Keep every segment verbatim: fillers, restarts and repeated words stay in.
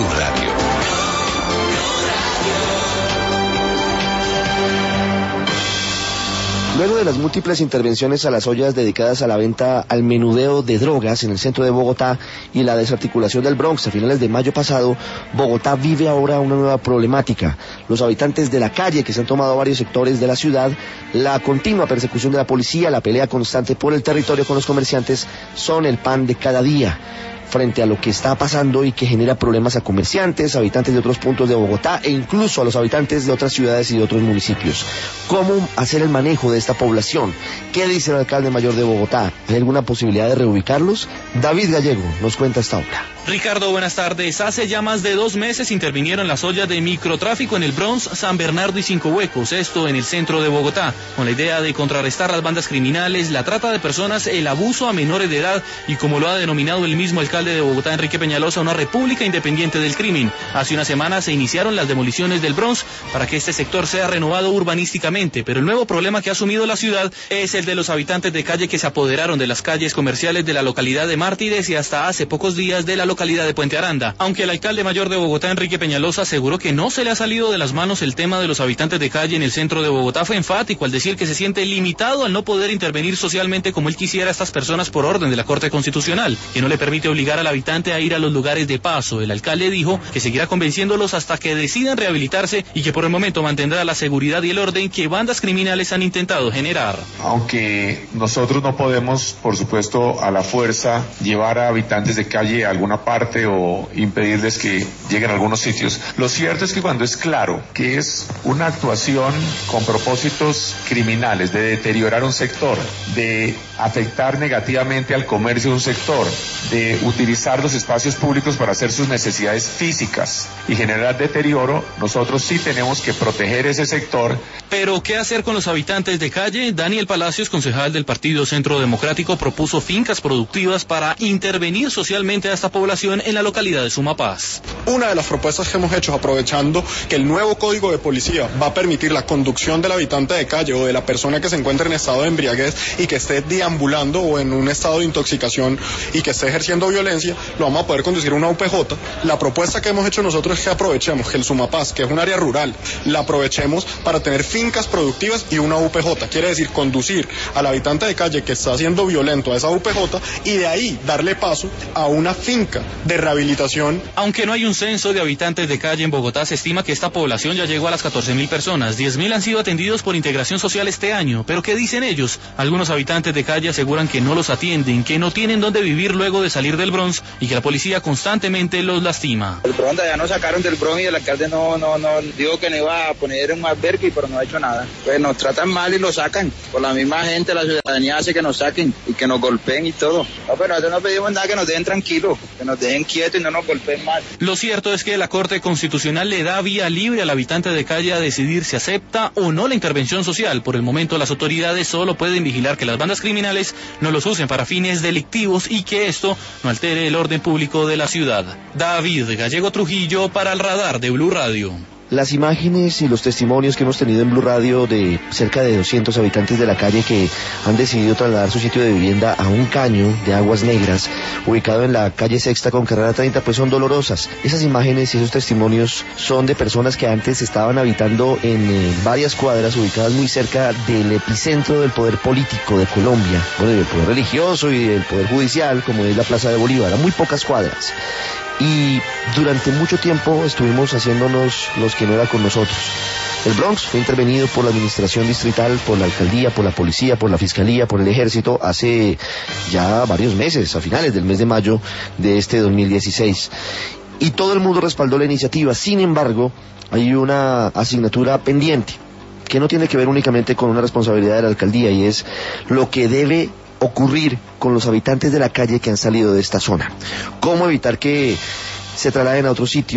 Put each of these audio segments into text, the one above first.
Blue Radio. Luego de las múltiples intervenciones a las ollas dedicadas a la venta al menudeo de drogas en el centro de Bogotá y la desarticulación del Bronx a finales de mayo pasado, Bogotá vive ahora una nueva problemática. Los habitantes de la calle que se han tomado varios sectores de la ciudad, la continua persecución de la policía, la pelea constante por el territorio con los comerciantes son el pan de cada día frente a lo que está pasando y que genera problemas a comerciantes, habitantes de otros puntos de Bogotá e incluso a los habitantes de otras ciudades y de otros municipios. ¿Cómo hacer el manejo de esta población? ¿Qué dice el alcalde mayor de Bogotá? ¿Hay alguna posibilidad de reubicarlos? David Gallego nos cuenta esta hora. Ricardo, buenas tardes. Hace ya más de dos meses intervinieron las ollas de microtráfico en el Bronx, San Bernardo y Cinco Huecos, esto en el centro de Bogotá, con la idea de contrarrestar las bandas criminales, la trata de personas, el abuso a menores de edad y, como lo ha denominado el mismo alcalde de Bogotá, Enrique Peñalosa, una república independiente del crimen. Hace una semana se iniciaron las demoliciones del Bronx para que este sector sea renovado urbanísticamente, pero el nuevo problema que ha asumido la ciudad es el de los habitantes de calle que se apoderaron de las calles comerciales de la localidad de Mártires y hasta hace pocos días de la localidad de Puente Aranda. Aunque el alcalde mayor de Bogotá, Enrique Peñalosa, aseguró que no se le ha salido de las manos el tema de los habitantes de calle en el centro de Bogotá, fue enfático al decir que se siente limitado al no poder intervenir socialmente como él quisiera a estas personas por orden de la Corte Constitucional, que no le permite obligar al habitante a ir a los lugares de paso. El alcalde dijo que seguirá convenciéndolos hasta que decidan rehabilitarse y que por el momento mantendrá la seguridad y el orden que bandas criminales han intentado generar. Aunque nosotros no podemos, por supuesto, a la fuerza llevar a habitantes de calle a alguna parte o impedirles que lleguen a algunos sitios, lo cierto es que cuando es claro que es una actuación con propósitos criminales de deteriorar un sector, de afectar negativamente al comercio de un sector, de utilizar los espacios públicos para hacer sus necesidades físicas y generar deterioro, nosotros sí tenemos que proteger ese sector. Pero, ¿qué hacer con los habitantes de calle? Daniel Palacios, concejal del Partido Centro Democrático, propuso fincas productivas para intervenir socialmente a esta población en la localidad de Sumapaz. Una de las propuestas que hemos hecho es aprovechando que el nuevo código de policía va a permitir la conducción del habitante de calle o de la persona que se encuentre en estado de embriaguez y que esté deambulando o en un estado de intoxicación y que esté ejerciendo violencia, lo vamos a poder conducir a una U P J. La propuesta que hemos hecho nosotros es que aprovechemos que el Sumapaz, que es un área rural, la aprovechemos para tener fincas productivas y una U P J. Quiere decir conducir al habitante de calle que está siendo violento a esa U P J y de ahí darle paso a una finca de rehabilitación. Aunque no hay un censo de habitantes de calle en Bogotá, se estima que esta población ya llegó a las catorce mil personas. diez mil han sido atendidos por integración social este año. ¿Pero qué dicen ellos? Algunos habitantes de calle aseguran que no los atienden, que no tienen dónde vivir luego de salir del Bronx y que la policía constantemente los lastima. El Bronx ya nos sacaron del Bronx y el alcalde no, no, no dijo que no iba a poner un albergue, pero no ha hecho nada. Pues nos tratan mal y lo sacan. Por la misma gente, la ciudadanía hace que nos saquen y que nos golpeen y todo. No, pero nosotros no pedimos nada, que nos dejen tranquilos, que nos dejen quietos y no nos golpeen mal. Lo cierto es que la Corte Constitucional le da vía libre al habitante de calle a decidir si acepta o no la intervención social. Por el momento, las autoridades solo pueden vigilar que las bandas criminales no los usen para fines delictivos y que esto no altere el orden público de la ciudad. David Gallego Trujillo para el Radar de Blue Radio. Las imágenes y los testimonios que hemos tenido en Blue Radio de cerca de doscientos habitantes de la calle que han decidido trasladar su sitio de vivienda a un caño de aguas negras ubicado en la calle Sexta con carrera treinta, pues son dolorosas. Esas imágenes y esos testimonios son de personas que antes estaban habitando en eh, varias cuadras ubicadas muy cerca del epicentro del poder político de Colombia, bueno, del poder religioso y del poder judicial, como es la Plaza de Bolívar, a muy pocas cuadras. Y durante mucho tiempo estuvimos haciéndonos los que no era con nosotros. El Bronx fue intervenido por la administración distrital, por la alcaldía, por la policía, por la fiscalía, por el ejército hace ya varios meses, a finales del mes de mayo de este dos mil dieciséis. Y todo el mundo respaldó la iniciativa. Sin embargo, hay una asignatura pendiente que no tiene que ver únicamente con una responsabilidad de la alcaldía, y es lo que debe ocurrir con los habitantes de la calle que han salido de esta zona. ¿Cómo evitar que se trasladen a otros sitios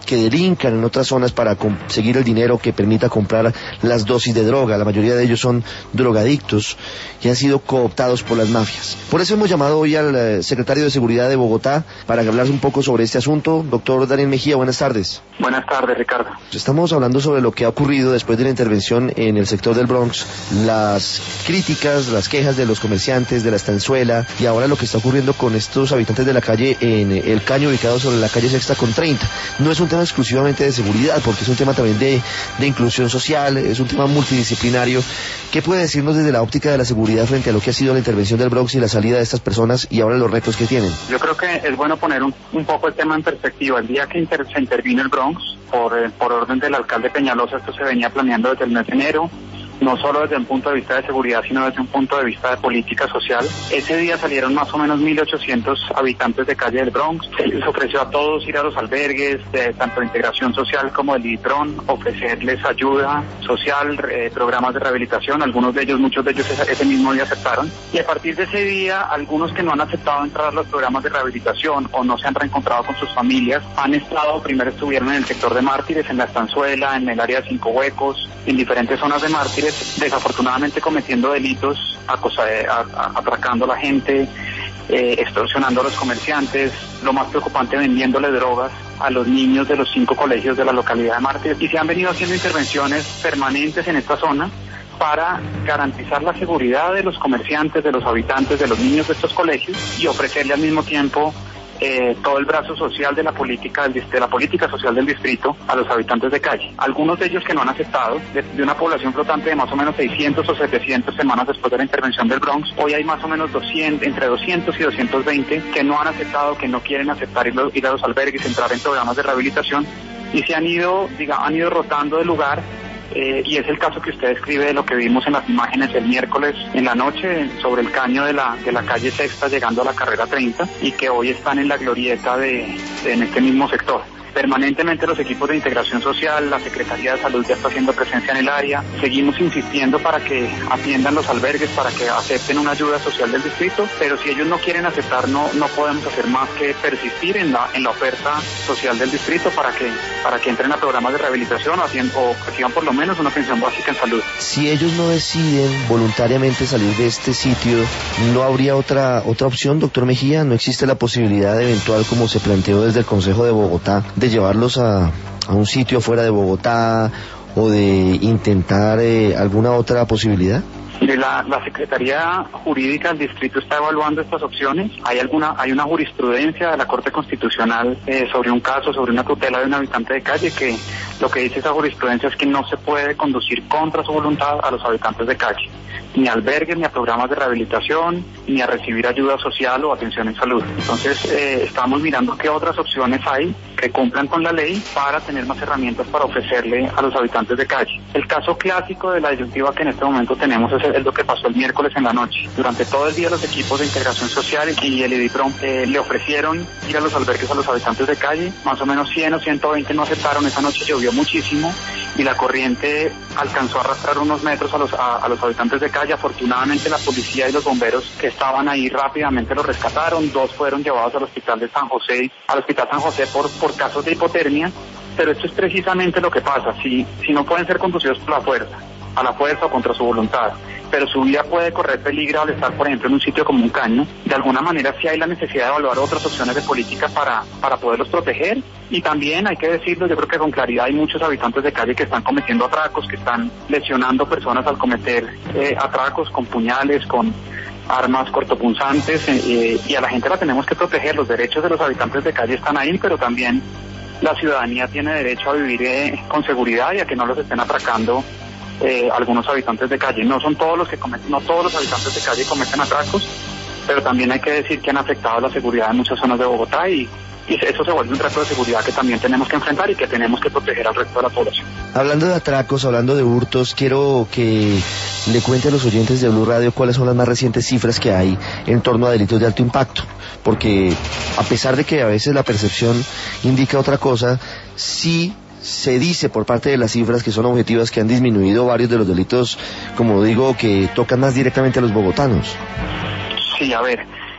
que delincan en otras zonas para conseguir el dinero que permita comprar las dosis de droga. La mayoría de ellos son drogadictos y han sido cooptados por las mafias. Por eso hemos llamado hoy al secretario de Seguridad de Bogotá para hablar un poco sobre este asunto. Doctor Daniel Mejía, buenas tardes. Buenas tardes, Ricardo. Estamos hablando sobre lo que ha ocurrido después de la intervención en el sector del Bronx, las críticas, las quejas de los comerciantes de la estanzuela y ahora lo que está ocurriendo con estos habitantes de la calle en el caño ubicado sobre la calle Sexta con treinta. No es un tema exclusivamente de seguridad, porque es un tema también de, de inclusión social, es un tema multidisciplinario. ¿Qué puede decirnos desde la óptica de la seguridad frente a lo que ha sido la intervención del Bronx y la salida de estas personas y ahora los retos que tienen? Yo creo que es bueno poner un, un poco el tema en perspectiva. El día que inter, se intervino el Bronx, por, eh, por orden del alcalde Peñalosa, esto se venía planeando desde el mes de enero, no solo desde un punto de vista de seguridad, sino desde un punto de vista de política social. Ese día salieron más o menos mil ochocientos habitantes de calle del Bronx. Se les ofreció a todos ir a los albergues, de, tanto de integración social como del IDITRON, ofrecerles ayuda social, eh, programas de rehabilitación. Algunos de ellos, muchos de ellos ese, ese mismo día aceptaron. Y a partir de ese día, algunos que no han aceptado entrar a los programas de rehabilitación o no se han reencontrado con sus familias, han estado, primero estuvieron en el sector de Mártires, en la Estanzuela, en el área de Cinco Huecos, en diferentes zonas de Mártires, desafortunadamente cometiendo delitos, acosa, a, a, atracando a la gente, eh, extorsionando a los comerciantes, lo más preocupante, vendiéndole drogas a los niños de los cinco colegios de la localidad de Mártires. Y se han venido haciendo intervenciones permanentes en esta zona para garantizar la seguridad de los comerciantes, de los habitantes, de los niños de estos colegios y ofrecerle al mismo tiempo Eh, todo el brazo social de la política del, de la política social del distrito a los habitantes de calle. Algunos de ellos que no han aceptado, de, de una población flotante de más o menos seiscientos o setecientos semanas después de la intervención del Bronx, hoy hay más o menos doscientos, entre doscientos y doscientos veinte que no han aceptado, que no quieren aceptar ir, ir a los albergues, entrar en programas de rehabilitación y se han ido, diga, han ido rotando de lugar. Eh, y es el caso que usted describe de lo que vimos en las imágenes el miércoles en la noche sobre el caño de la de la calle Sexta llegando a la carrera treinta y que hoy están en la glorieta de, de en este mismo sector. Permanentemente los equipos de integración social, la Secretaría de Salud ya está haciendo presencia en el área. Seguimos insistiendo para que atiendan los albergues, para que acepten una ayuda social del distrito, pero si ellos no quieren aceptar, no no podemos hacer más que persistir en la en la oferta social del distrito para que para que entren a programas de rehabilitación o, hacien, o reciban por lo menos una pensión básica en salud. Si ellos no deciden voluntariamente salir de este sitio, ¿no habría otra otra opción, doctor Mejía? ¿No existe la posibilidad eventual, como se planteó desde el Consejo de Bogotá, de llevarlos a, a un sitio fuera de Bogotá o de intentar eh, alguna otra posibilidad? La, la Secretaría Jurídica del Distrito está evaluando estas opciones. Hay alguna, hay una jurisprudencia de la Corte Constitucional eh, sobre un caso, sobre una tutela de un habitante de calle, que lo que dice esa jurisprudencia es que no se puede conducir contra su voluntad a los habitantes de calle, ni a albergues, ni a programas de rehabilitación, ni a recibir ayuda social o atención en salud. Entonces, eh, estamos mirando qué otras opciones hay que cumplan con la ley para tener más herramientas para ofrecerle a los habitantes de calle. El caso clásico de la disyuntiva que en este momento tenemos es, es lo que pasó el miércoles en la noche. Durante todo el día los equipos de integración social y el IDITRON eh, le ofrecieron ir a los albergues a los habitantes de calle. Más o menos cien o ciento veinte no aceptaron. Esa noche llovió muchísimo y la corriente alcanzó a arrastrar unos metros a los, a, a los habitantes de calle. Afortunadamente la policía y los bomberos que estaban ahí rápidamente los rescataron. Dos fueron llevados al hospital de San José, al hospital San José por, por casos de hipotermia. Pero esto es precisamente lo que pasa. Si, si no pueden ser conducidos por la fuerza, a la fuerza o contra su voluntad, pero su vida puede correr peligro al estar, por ejemplo, en un sitio como un caño, de alguna manera sí hay la necesidad de evaluar otras opciones de política para, para poderlos proteger. Y también hay que decirlo, yo creo que con claridad hay muchos habitantes de calle que están cometiendo atracos, que están lesionando personas al cometer eh, atracos con puñales, con armas cortopunzantes, eh, y a la gente la tenemos que proteger. Los derechos de los habitantes de calle están ahí, pero también la ciudadanía tiene derecho a vivir eh, con seguridad y a que no los estén atracando Eh, algunos habitantes de calle. No son todos los que cometen, no todos los habitantes de calle cometen atracos, pero también hay que decir que han afectado la seguridad en muchas zonas de Bogotá y, y eso se vuelve un reto de seguridad que también tenemos que enfrentar y que tenemos que proteger al resto de la población. Hablando de atracos, hablando de hurtos, quiero que le cuente a los oyentes de Blue Radio cuáles son las más recientes cifras que hay en torno a delitos de alto impacto, porque a pesar de que a veces la percepción indica otra cosa, sí se dice por parte de las cifras que son objetivas que han disminuido varios de los delitos, como digo, que tocan más directamente a los bogotanos. Sí, a ver,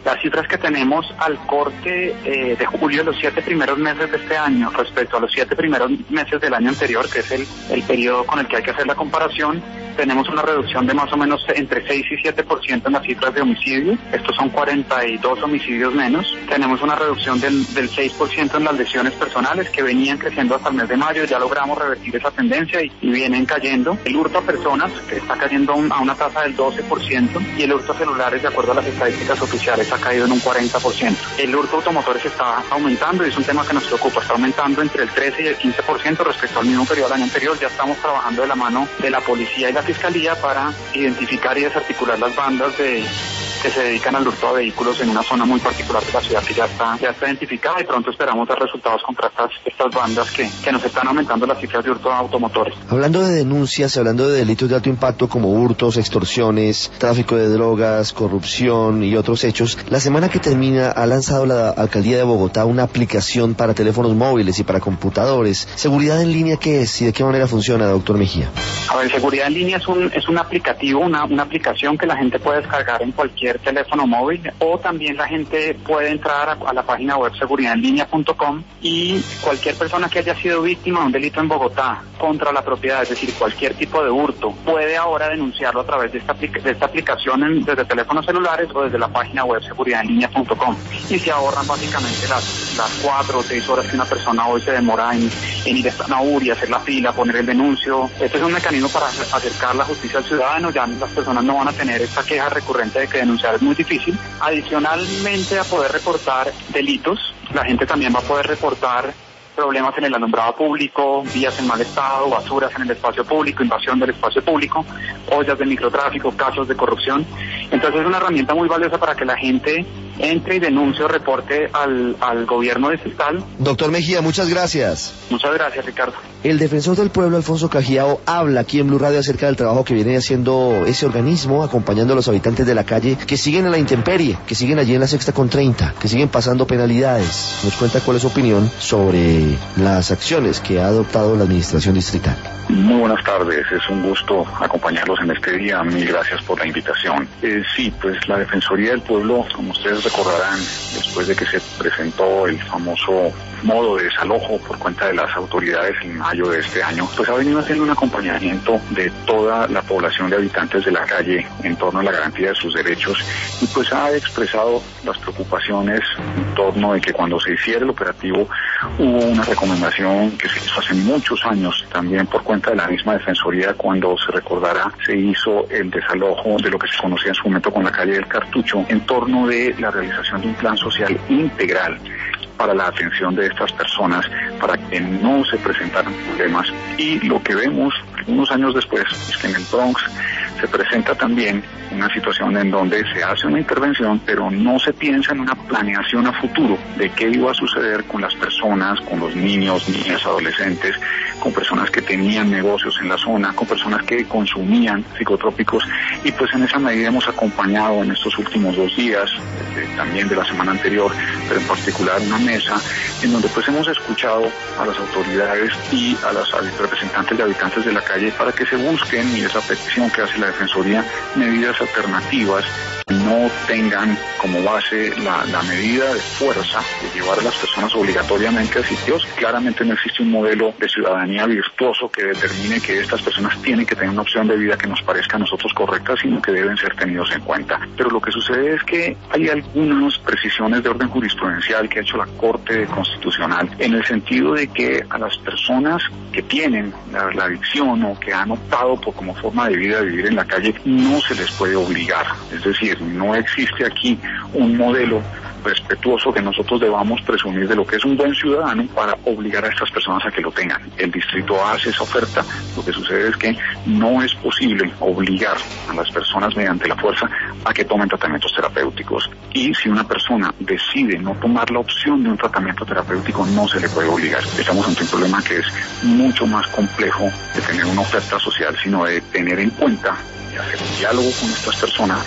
Las cifras que tenemos al corte eh, de julio de los siete primeros meses de este año respecto a los siete primeros meses del año anterior, que es el, el periodo con el que hay que hacer la comparación, tenemos una reducción de más o menos entre seis y siete por ciento en las cifras de homicidio. Estos son cuarenta y dos homicidios menos. Tenemos una reducción del, del seis por ciento en las lesiones personales, que venían creciendo hasta el mes de mayo. Ya logramos revertir esa tendencia y, y vienen cayendo. El hurto a personas, que está cayendo a una tasa del doce por ciento, y el hurto a celulares, de acuerdo a las estadísticas oficiales, ha caído en un cuarenta por ciento. El hurto a automotores está aumentando y es un tema que nos preocupa. Está aumentando entre el trece y el quince por ciento respecto al mismo periodo del año anterior. Ya estamos trabajando de la mano de la policía y la Fiscalía para identificar y desarticular las bandas de que se dedican al hurto a vehículos en una zona muy particular de la ciudad que ya está ya está identificada, y pronto esperamos dar resultados contra estas, estas bandas que, que nos están aumentando las cifras de hurto a automotores. Hablando de denuncias, hablando de delitos de alto impacto como hurtos, extorsiones, tráfico de drogas, corrupción y otros hechos, la semana que termina ha lanzado la Alcaldía de Bogotá una aplicación para teléfonos móviles y para computadores. ¿Seguridad en línea qué es y de qué manera funciona, doctor Mejía? A ver, seguridad en línea es un es un aplicativo, una, una aplicación que la gente puede descargar en cualquier teléfono móvil, o también la gente puede entrar a, a la página web seguridad en línea punto com, y cualquier persona que haya sido víctima de un delito en Bogotá contra la propiedad, es decir, cualquier tipo de hurto, puede ahora denunciarlo a través de esta, de esta aplicación en, desde teléfonos celulares o desde la página web seguridad en línea punto com, y se ahorran básicamente las, las cuatro o seis horas que una persona hoy se demora en, en ir a Nauri, hacer la fila, poner el denuncio. Este es un mecanismo para acercar la justicia al ciudadano. Ya las personas no van a tener esta queja recurrente de que denunciar es muy difícil. Adicionalmente a poder reportar delitos, la gente también va a poder reportar problemas en el alumbrado público, vías en mal estado, basuras en el espacio público, invasión del espacio público, ollas de microtráfico, casos de corrupción. Entonces es una herramienta muy valiosa para que la gente entre y denuncie o reporte al, al gobierno distrital. Doctor Mejía, muchas gracias. Muchas gracias, Ricardo. El defensor del pueblo, Alfonso Cajiao, habla aquí en Blue Radio acerca del trabajo que viene haciendo ese organismo, acompañando a los habitantes de la calle que siguen en la intemperie, que siguen allí en la sexta con treinta, que siguen pasando penalidades. Nos cuenta cuál es su opinión sobre las acciones que ha adoptado la administración distrital. Muy buenas tardes, es un gusto acompañarlos en este día, mil gracias por la invitación. Eh, sí, pues la Defensoría del Pueblo, como ustedes recordarán, después de que se presentó el famoso modo de desalojo por cuenta de las autoridades en mayo de este año, pues ha venido haciendo un acompañamiento de toda la población de habitantes de la calle en torno a la garantía de sus derechos, y pues ha expresado las preocupaciones en torno de que cuando se hiciera el operativo hubo una recomendación que se hizo hace muchos años, también por cuenta de la misma Defensoría, cuando se recordará, se hizo el desalojo de lo que se conocía en su momento con la calle del Cartucho, en torno de la realización de un plan social integral para la atención de estas personas, para que no se presentaran problemas. Y lo que vemos algunos años después es que en el Bronx se presenta también una situación en donde se hace una intervención, pero no se piensa en una planeación a futuro de qué iba a suceder con las personas, con los niños, niñas, adolescentes, con personas que tenían negocios en la zona, con personas que consumían psicotrópicos, y pues en esa medida hemos acompañado en estos últimos dos días, eh, también de la semana anterior, pero en particular una mesa en donde pues hemos escuchado a las autoridades y a los representantes de habitantes de la calle para que se busquen, y esa petición que hace la Defensoría, medidas alternativas que no tengan como base la, la medida de fuerza de llevar a las personas obligatoriamente a sitios. Claramente no existe un modelo de ciudadanía virtuoso que determine que estas personas tienen que tener una opción de vida que nos parezca a nosotros correcta, sino que deben ser tenidos en cuenta. Pero lo que sucede es que hay algunas precisiones de orden jurisprudencial que ha hecho la Corte Constitucional, en el sentido de que a las personas que tienen la, la adicción o que han optado por como forma de vida vivir en la calle, no se les puede obligar. Es decir, no existe aquí un modelo respetuoso que nosotros debamos presumir de lo que es un buen ciudadano para obligar a estas personas a que lo tengan. El distrito hace esa oferta, lo que sucede es que no es posible obligar a las personas mediante la fuerza a que tomen tratamientos terapéuticos, y si una persona decide no tomar la opción de un tratamiento terapéutico, no se le puede obligar. Estamos ante un problema que es mucho más complejo de tener una oferta social, sino de tener en cuenta y hacer un diálogo con estas personas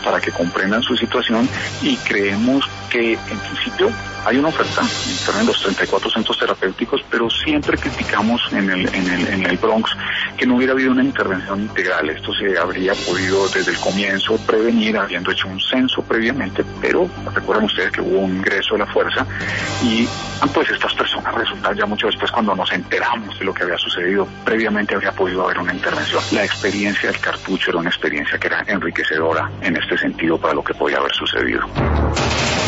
para que comprendan su situación, y creemos que en principio hay una oferta en los treinta y cuatro centros terapéuticos, pero siempre criticamos en el, en el, en el Bronx que no hubiera habido una intervención integral. Esto se habría podido desde el comienzo prevenir, habiendo hecho un censo previamente, pero recuerden ustedes que hubo un ingreso de la fuerza y pues estas personas resultan ya mucho después, cuando nos enteramos de lo que había sucedido. Previamente habría podido haber una intervención. La experiencia del cartucho era una experiencia que era enriquecedora en este sentido para lo que podía haber sucedido.